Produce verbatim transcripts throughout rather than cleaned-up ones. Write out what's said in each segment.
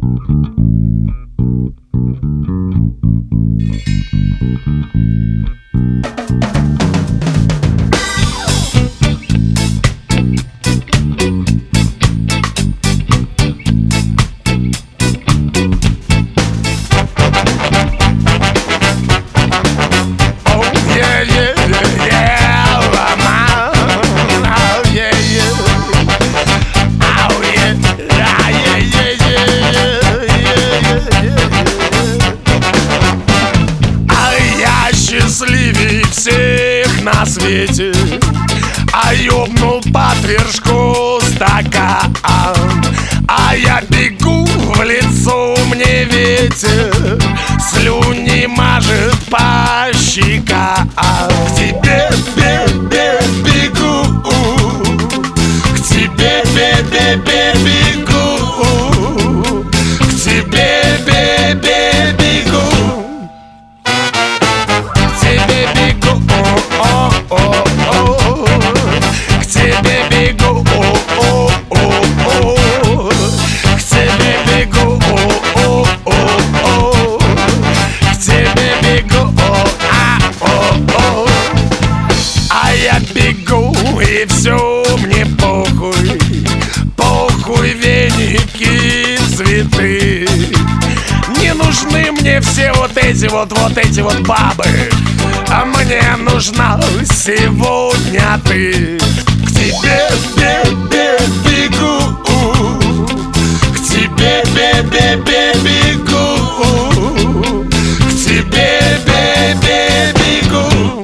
Счастливей всех на свете, а ёбнул под вершку стакан. А я бегу, в лицо мне ветер, слюни мажет по щекам. К тебе бе-бе бегу, к тебе бе-бе-бе бегу, к тебе бе-бе бегу. И все мне похуй, похуй веники, цветы. Не нужны мне все вот эти вот, вот эти вот бабы, а мне нужна сегодня ты. К тебе бе-бе бегу, к тебе бе-бе-бе бегу, к тебе бе-бе бегу.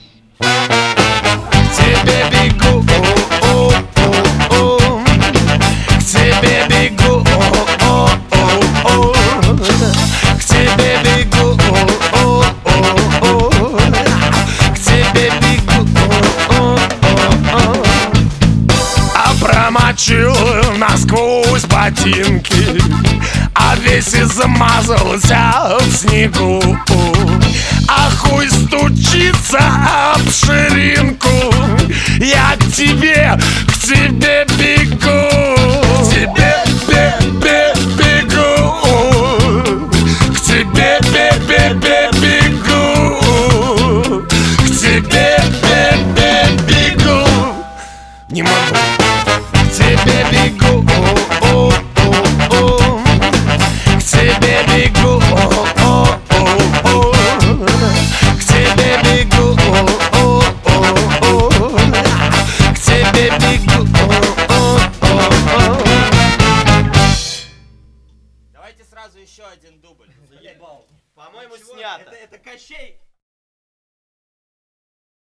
Промочил насквозь ботинки, а весь измазался в снегу. А хуй стучится об ширинку, я к тебе, к тебе бегу. К тебе бе-бе бегу, к тебе бе-бе-бе бегу, к тебе бе-бе бегу. Не могу. К тебе бегу, о-о-о, к тебе бегу, о-о-о, к тебе бегу, о-о-о, к тебе бегу, о-о-о. Давайте сразу еще один дубль. Заебал. По-моему, Ничего, снято. Это, это Кощей.